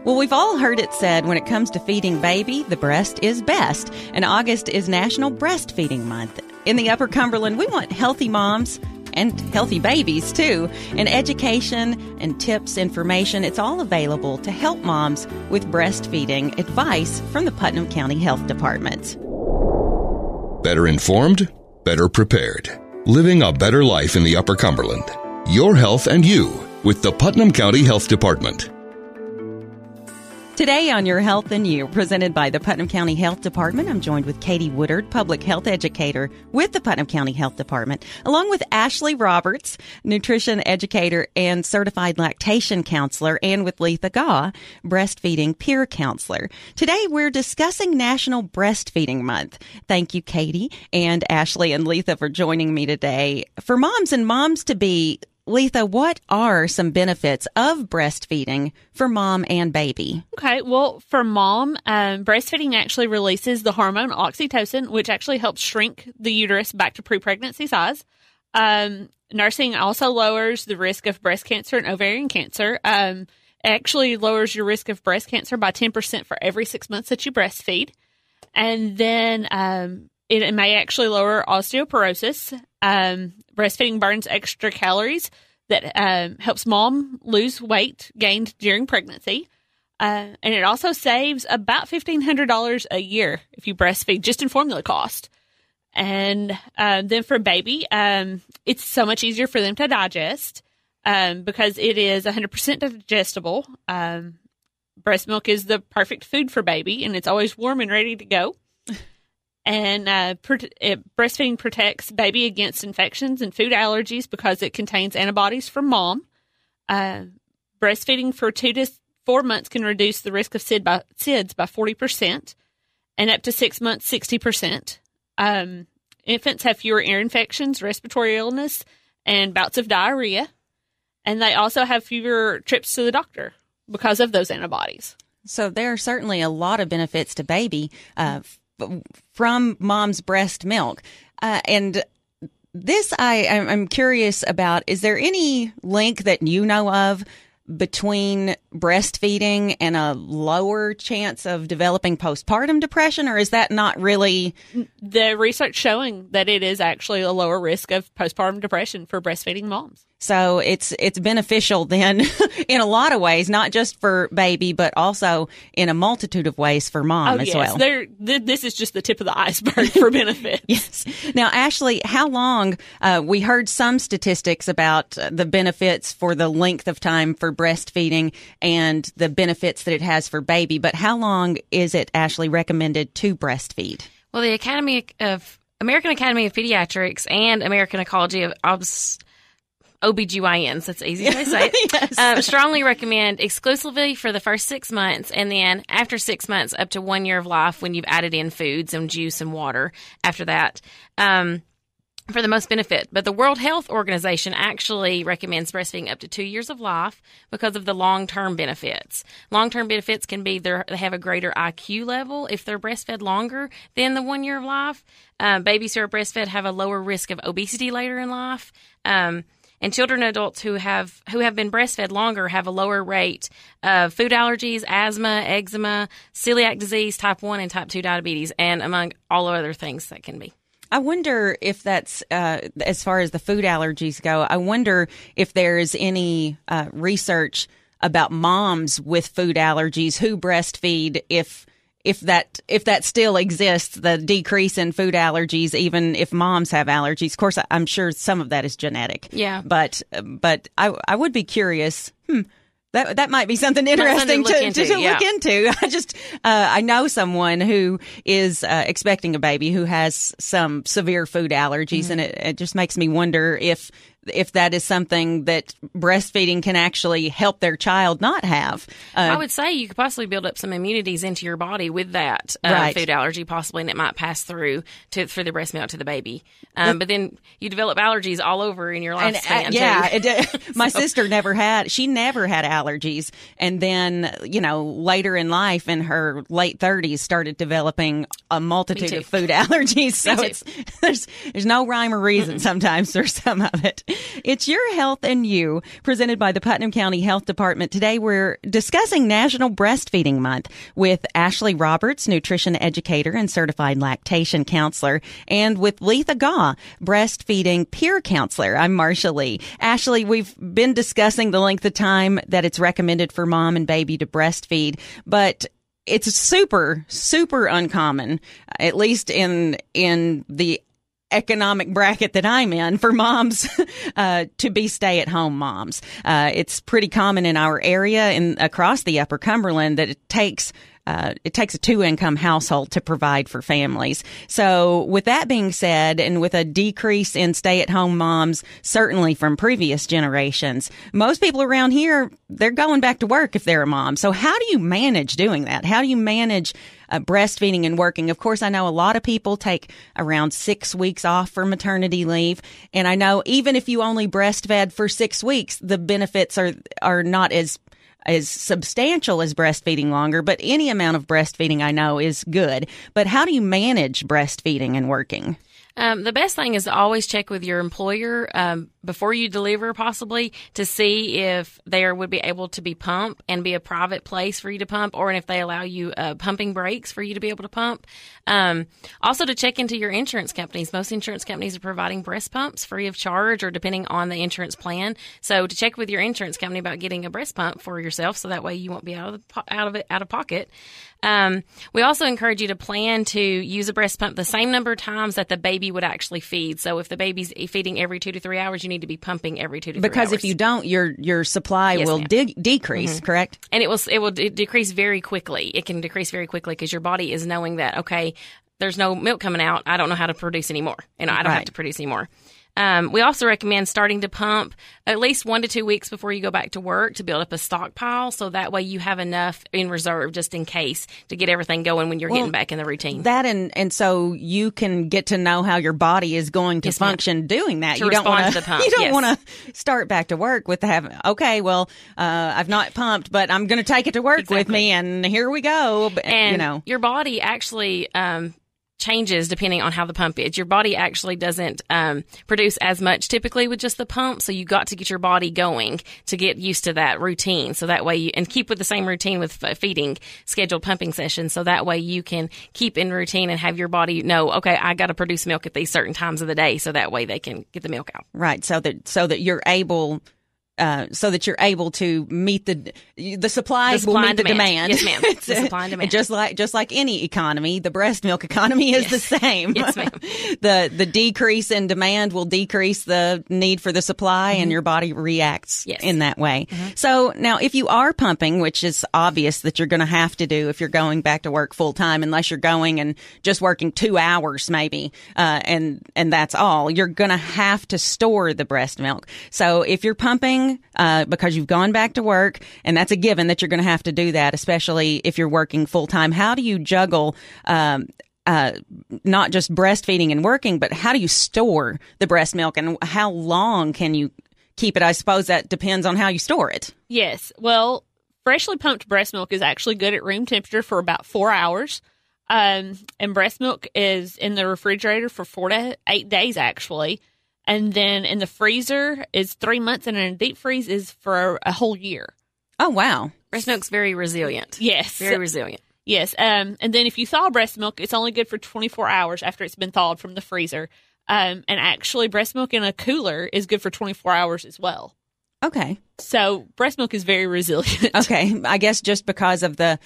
Well, we've all heard it said when it comes to feeding baby, the breast is best. And August is National Breastfeeding Month. In the Upper Cumberland, we want healthy moms and healthy babies, too. And education and tips, information, it's all available to help moms with breastfeeding advice from the Putnam County Health Department. Better informed, better prepared. Living a better life in the Upper Cumberland. Your health and you with the Putnam County Health Department. Today on Your Health and You, presented by the Putnam County Health Department, I'm joined with Katie Woodard, public health educator with the Putnam County Health Department, along with Ashley Roberts, nutrition educator and certified lactation counselor, and with Letha Gaw, breastfeeding peer counselor. Today, we're discussing National Breastfeeding Month. Thank you, Katie and Ashley and Letha, for joining me today. For moms and moms-to-be, Letha, what are some benefits of breastfeeding for mom and baby? Okay, well, for mom, breastfeeding actually releases the hormone oxytocin, which actually helps shrink the uterus back to pre-pregnancy size. Nursing also lowers the risk of breast cancer and ovarian cancer. It actually lowers your risk of breast cancer by 10% for every 6 months that you breastfeed. And then it may actually lower osteoporosis. Breastfeeding burns extra calories that helps mom lose weight gained during pregnancy. And it also saves about $1,500 a year if you breastfeed, just in formula cost. And then for baby, it's so much easier for them to digest because it is 100% digestible. Breast milk is the perfect food for baby, and it's always warm and ready to go. And breastfeeding protects baby against infections and food allergies because it contains antibodies from mom. Breastfeeding for 2 to 4 months can reduce the risk of SIDS by 40%, and up to 6 months, 60%. Infants have fewer ear infections, respiratory illness, and bouts of diarrhea. And they also have fewer trips to the doctor because of those antibodies. So there are certainly a lot of benefits to baby from mom's breast milk. And this I'm curious about, is there any link that you know of between breastfeeding and a lower chance of developing postpartum depression, or is that not really? The research showing that it is actually a lower risk of postpartum depression for breastfeeding moms. So it's beneficial then in a lot of ways, not just for baby, but also in a multitude of ways for mom as well. This is just the tip of the iceberg for benefits. Yes. Now, Ashley, how long, we heard some statistics about the benefits for the length of time for breastfeeding and the benefits that it has for baby, but how long is it, Ashley, recommended to breastfeed? Well, the American Academy of Pediatrics and American Ecology of OBGYNs, that's easy to say, Yes. strongly recommend exclusively for the first 6 months, and then after 6 months up to 1 year of life when you've added in foods and juice and water after that for the most benefit. But the World Health Organization actually recommends breastfeeding up to 2 years of life because of the long-term benefits. Long-term benefits can be they have a greater IQ level if they're breastfed longer than the 1 year of life. Babies who are breastfed have a lower risk of obesity later in life. And children and adults who have been breastfed longer have a lower rate of food allergies, asthma, eczema, celiac disease, type 1 and type 2 diabetes, and among all other things that can be. I wonder if that's, as far as the food allergies go, I wonder if there's any research about moms with food allergies who breastfeed, if that still exists, the decrease in food allergies, even if moms have allergies. Of course, I'm sure some of that is genetic. Yeah. But I would be curious. That might be something interesting to look into. I know someone who is expecting a baby who has some severe food allergies, and it just makes me wonder if that is something that breastfeeding can actually help their child not have. I would say you could possibly build up some immunities into your body with that food allergy, possibly, and it might pass through for the breast milk to the baby. But then you develop allergies all over in your lifespan. My sister never had allergies. And then, later in life, in her late 30s, started developing a multitude of food allergies. So there's no rhyme or reason sometimes for some of it. It's Your Health and You, presented by the Putnam County Health Department. Today we're discussing National Breastfeeding Month with Ashley Roberts, nutrition educator and certified lactation counselor, and with Letha Gaw, breastfeeding peer counselor. I'm Marsha Lee. Ashley, we've been discussing the length of time that it's recommended for mom and baby to breastfeed, but it's super, super uncommon, at least in the economic bracket that I'm in, for moms to be stay-at-home moms. It's pretty common in our area and across the Upper Cumberland that it takes a 2-income household to provide for families. So with that being said, and with a decrease in stay-at-home moms, certainly from previous generations, most people around here, they're going back to work if they're a mom. So how do you manage doing that? How do you manage breastfeeding and working? Of course, I know a lot of people take around 6 weeks off for maternity leave. And I know even if you only breastfed for 6 weeks, the benefits are not as substantial as breastfeeding longer, but any amount of breastfeeding I know is good. But how do you manage breastfeeding and working? The best thing is to always check with your employer before you deliver, possibly, to see if there would be able to be pump and be a private place for you to pump, or if they allow you pumping breaks for you to be able to pump. Also to check into your insurance companies. Most insurance companies are providing breast pumps free of charge, or depending on the insurance plan. So to check with your insurance company about getting a breast pump for yourself, so that way you won't be out of pocket. We also encourage you to plan to use a breast pump the same number of times that the baby would actually feed. So if the baby's feeding every 2 to 3 hours, you need to be pumping every 2 to 3 hours. Because if you don't, your supply will decrease, correct? And it will decrease very quickly. It can decrease very quickly because your body is knowing that, okay, there's no milk coming out. I don't know how to produce anymore. I don't have to produce anymore. We also recommend starting to pump at least 1 to 2 weeks before you go back to work to build up a stockpile. So that way you have enough in reserve just in case to get everything going when you're getting back in the routine. That and so you can get to know how your body is going to function doing that. You don't want to start back to work with having, I've not pumped, but I'm going to take it to work with me, and here we go. And your body actually changes depending on how the pump is. Your body actually doesn't produce as much typically with just the pump, so you got to get your body going to get used to that routine. So that way and keep with the same routine with feeding, scheduled pumping sessions, so that way you can keep in routine and have your body know, okay, I got to produce milk at these certain times of the day, so that way they can get the milk out. Right, so that you're able to meet the supply will meet the demand. Yes, ma'am. The supply and demand. Just like any economy, the breast milk economy is the same. Yes, ma'am. The decrease in demand will decrease the need for the supply, and your body reacts in that way. So now, if you are pumping, which is obvious that you're going to have to do if you're going back to work full time, unless you're going and just working 2 hours maybe, and that's all, you're going to have to store the breast milk. So if you're pumping, because you've gone back to work, and that's a given that you're going to have to do that, especially if you're working full time. How do you juggle not just breastfeeding and working, but how do you store the breast milk, and how long can you keep it? I suppose that depends on how you store it. Yes. Well, freshly pumped breast milk is actually good at room temperature for about 4 hours. And breast milk is in the refrigerator for 4 to 8 days, actually. And then in the freezer is 3 months, and in a deep freeze is for a whole year. Oh, wow. Breast milk's very resilient. Yes. Very resilient. Yes. And then if you thaw breast milk, it's only good for 24 hours after it's been thawed from the freezer. And actually, breast milk in a cooler is good for 24 hours as well. Okay. So breast milk is very resilient. Okay. I guess just because of the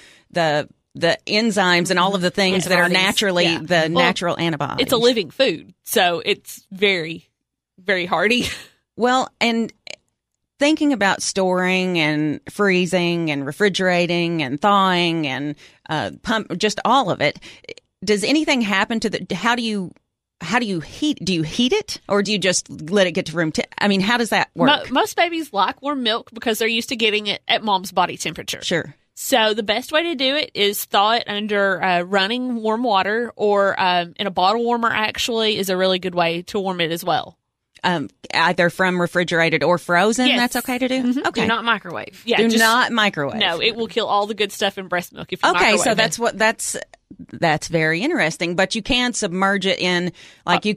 enzymes and all of the things that are naturally natural antibodies. It's a living food, so it's very, very hardy. Well, and thinking about storing and freezing and refrigerating and thawing and just all of it, does anything happen to how do you heat? Do you heat it, or do you just let it get to room how does that work? Most babies like warm milk because they're used to getting it at mom's body temperature. Sure. So the best way to do it is thaw it under running warm water, or in a bottle warmer actually is a really good way to warm it as well. Either from refrigerated or frozen, yes. That's okay to do? Mm-hmm. Okay. Do not microwave. Yeah, do not microwave. No, it will kill all the good stuff in breast milk if you microwave so it. that's very interesting. But you can submerge it in, you could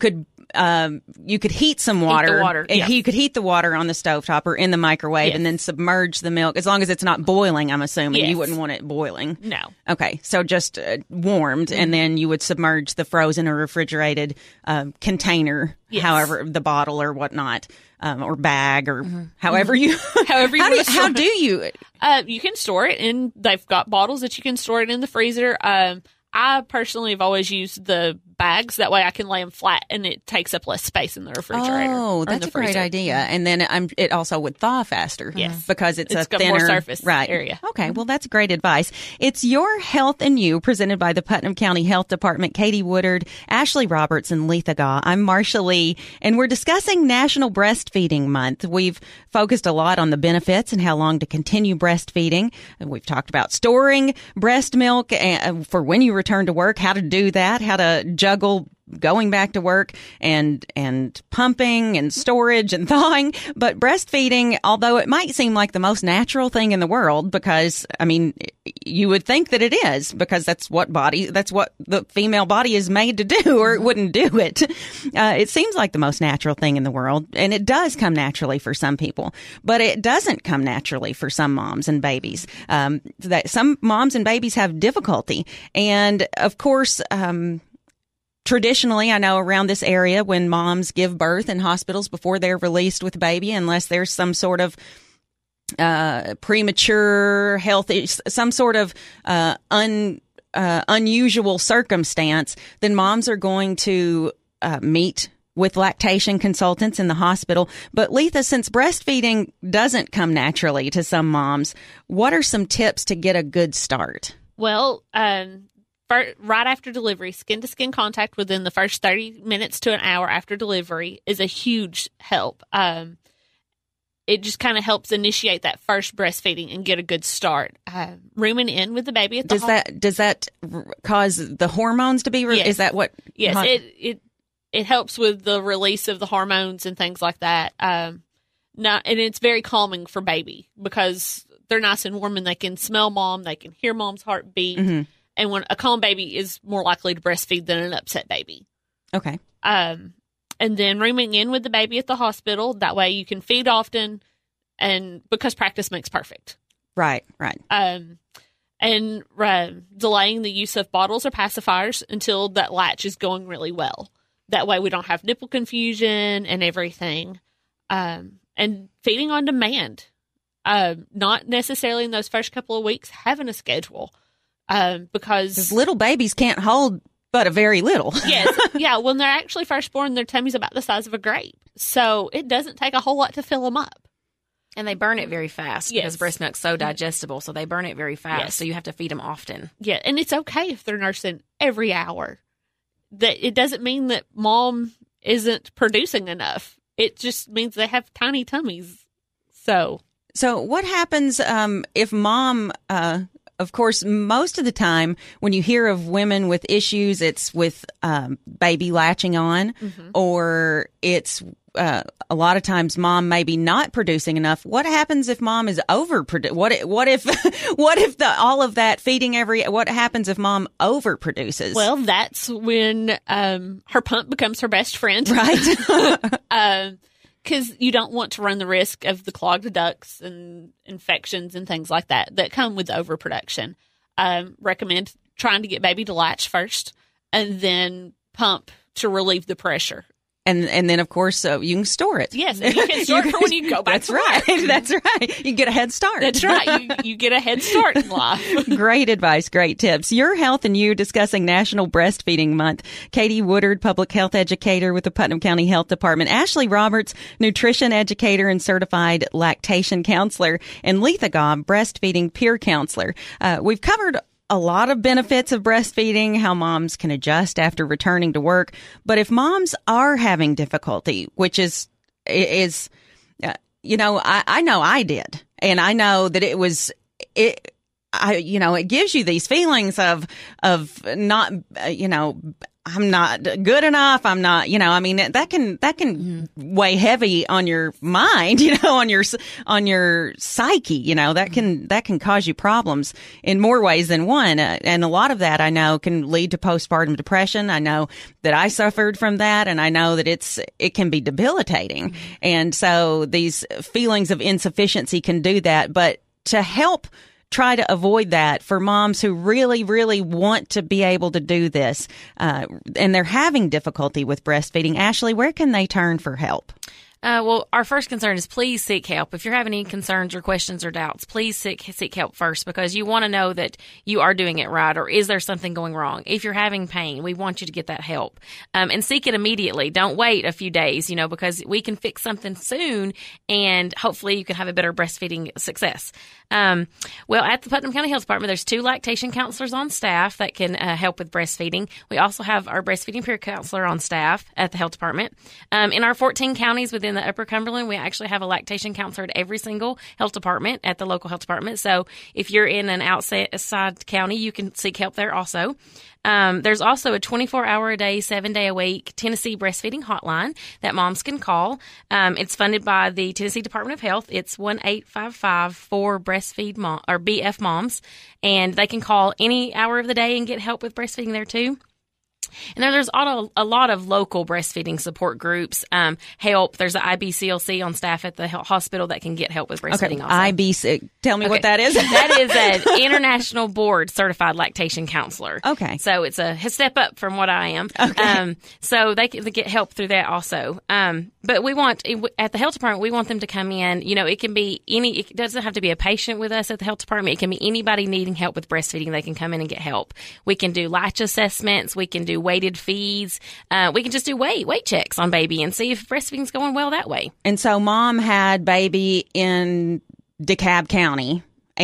you could heat some water. the water, yes. You could heat the water on the stovetop or in the microwave, Yes. and then submerge the milk. As long as it's not boiling, I'm assuming. Yes. You wouldn't want it boiling. No. Okay, so just warmed, and then you would submerge the frozen or refrigerated container, Yes. however, the bottle or whatnot, or bag, or however you. However you wanna store how it. do you? You can store it in, they've got bottles that you can store it in the freezer. I personally have always used the bags. That way I can lay them flat and it takes up less space in the refrigerator. Oh, or in that's the a great freezer. idea. And then it also would thaw faster. Yes. Because it's a It's got thinner more surface right. area. Okay, well, that's great advice. It's Your Health and You, presented by the Putnam County Health Department. Katie Woodard, Ashley Roberts, and Letha Gaw. I'm Marcia Lee, and we're discussing National Breastfeeding Month. We've focused a lot on the benefits and how long to continue breastfeeding. And we've talked about storing breast milk for when you return to work, how to do that, how to juggle going back to work and pumping and storage and thawing. But breastfeeding, although it might seem like the most natural thing in the world, because I mean, you would think that it is, because that's what the female body is made to do, or it wouldn't do it. It seems like the most natural thing in the world, and it does come naturally for some people, but it doesn't come naturally for some moms and babies. That some moms and babies have difficulty, and of course, traditionally, I know around this area, when moms give birth in hospitals before they're released with a baby, unless there's some sort of premature health, some sort of unusual circumstance, then moms are going to meet with lactation consultants in the hospital. But Letha, since breastfeeding doesn't come naturally to some moms, what are some tips to get a good start? Well, right after delivery, skin-to-skin contact within the first 30 minutes to an hour after delivery is a huge help. It just kind of helps initiate that first breastfeeding and get a good start. Rooming in with the baby at the Does that cause the hormones to be? Yes. Is that what? Yes, it helps with the release of the hormones and things like that. And it's very calming for baby, because they're nice and warm and they can smell mom, they can hear mom's heartbeat. Mm-hmm. And when a calm baby is more likely to breastfeed than an upset baby. Okay. And then rooming in with the baby at the hospital. That way you can feed often, and because practice makes perfect. Right. And delaying the use of bottles or pacifiers until that latch is going really well. That way we don't have nipple confusion and everything. And feeding on demand. Not necessarily in those first couple of weeks, having a schedule. Because little babies can't hold but a very little. Yes. Yeah. When they're actually first born, their tummy's about the size of a grape. So it doesn't take a whole lot to fill them up. And they burn it very fast, Yes. because breast milk's so digestible, so they burn it very fast. Yes. So you have to feed them often. Yeah. And it's okay if they're nursing every hour. That it doesn't mean that mom isn't producing enough. It just means they have tiny tummies. So what happens if mom? Of course, most of the time when you hear of women with issues, it's with baby latching on, or it's a lot of times mom maybe not producing enough. What happens if mom is overproducing? What if all of that feeding what happens if mom overproduces? well, that's when her pump becomes her best friend, right. Because you don't want to run the risk of the clogged ducts and infections and things like that come with overproduction. Recommend trying to get baby to latch first, and then pump to relieve the pressure. And then, of course, you can store it. Yes, and you can store it for when you go back to work. That's right. You get a head start. That's right. You get a head start in life. Great advice. Great tips. Your Health and You, discussing National Breastfeeding Month. Katie Woodard, public health educator with the Putnam County Health Department. Ashley Roberts, nutrition educator and certified lactation counselor. And Letha Gaw, breastfeeding peer counselor. We've covered a lot of benefits of breastfeeding, how moms can adjust after returning to work. But if moms are having difficulty, which is I know I did, and I know that it gives you these feelings of not, I'm not good enough. I'm not, that can weigh heavy on your mind, on your psyche, that can cause you problems in more ways than one. And a lot of that I know can lead to postpartum depression. I know that I suffered from that, and I know that it can be debilitating. And so these feelings of insufficiency can do that. But to help try to avoid that for moms who really, really want to be able to do this, and they're having difficulty with breastfeeding, Ashley, where can they turn for help? Well, our first concern is please seek help. If you're having any concerns or questions or doubts, please seek help first, because you want to know that you are doing it right, or is there something going wrong? If you're having pain, we want you to get that help. And seek it immediately. Don't wait a few days, because we can fix something soon, and hopefully you can have a better breastfeeding success. Well, at the Putnam County Health Department, there's 2 lactation counselors on staff that can help with breastfeeding. We also have our breastfeeding peer counselor on staff at the health department. In our 14 counties within the Upper Cumberland, we actually have a lactation counselor at every single health department at the local health department. So if you're in an outside county, you can seek help there also. There's also a 24-hour-a-day, 7-day-a-week Tennessee breastfeeding hotline that moms can call. It's funded by the Tennessee Department of Health. It's 1-855-4-BREASTFEED mom, or BF moms, and they can call any hour of the day and get help with breastfeeding there too. And then there's a lot of local breastfeeding support groups. Help. There's an IBCLC on staff at the hospital that can get help with breastfeeding. Okay, IBC. Tell me what that is. That is an International Board Certified Lactation Counselor. Okay. So it's a step up from what I am. Okay. So they can get help through that also. But we want, at the health department, we want them to come in. It can be it doesn't have to be a patient with us at the health department. It can be anybody needing help with breastfeeding. They can come in and get help. We can do latch assessments. We can do weighted feeds. We can just do weight checks on baby and see if breastfeeding's going well that way. And so mom had baby in DeKalb County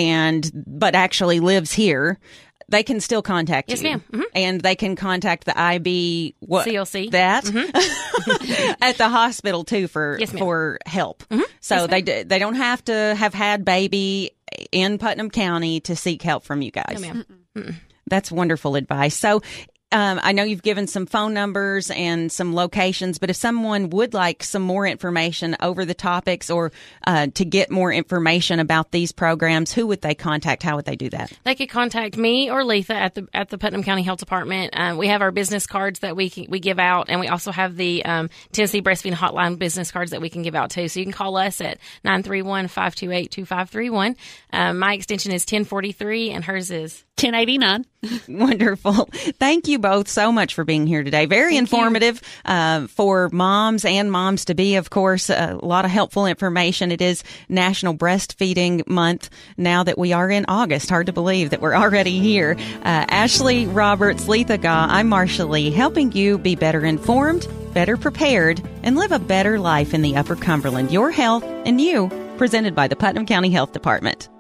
but actually lives here. They can still contact you. Yes, ma'am. Mm-hmm. And they can contact the CLC. That Mm-hmm. at the hospital too for help. Mm-hmm. So yes, they don't have to have had baby in Putnam County to seek help from you guys. No, ma'am. Mm-mm. That's wonderful advice. So I know you've given some phone numbers and some locations, but if someone would like some more information over the topics, or to get more information about these programs, who would they contact? How would they do that? They could contact me or Letha at the Putnam County Health Department. We have our business cards that we give out, and we also have the Tennessee Breastfeeding Hotline business cards that we can give out too. So you can call us at 931-528-2531. My extension is 1043, and hers is 1089. Wonderful. Thank you both so much for being here today. Very informative for moms and moms to be, of course. A lot of helpful information. It is National Breastfeeding Month now that we are in August. Hard to believe that we're already here. Ashley Roberts, Letha Gaw, I'm Marsha Lee, helping you be better informed, better prepared, and live a better life in the Upper Cumberland. Your health and you, presented by the Putnam County Health Department.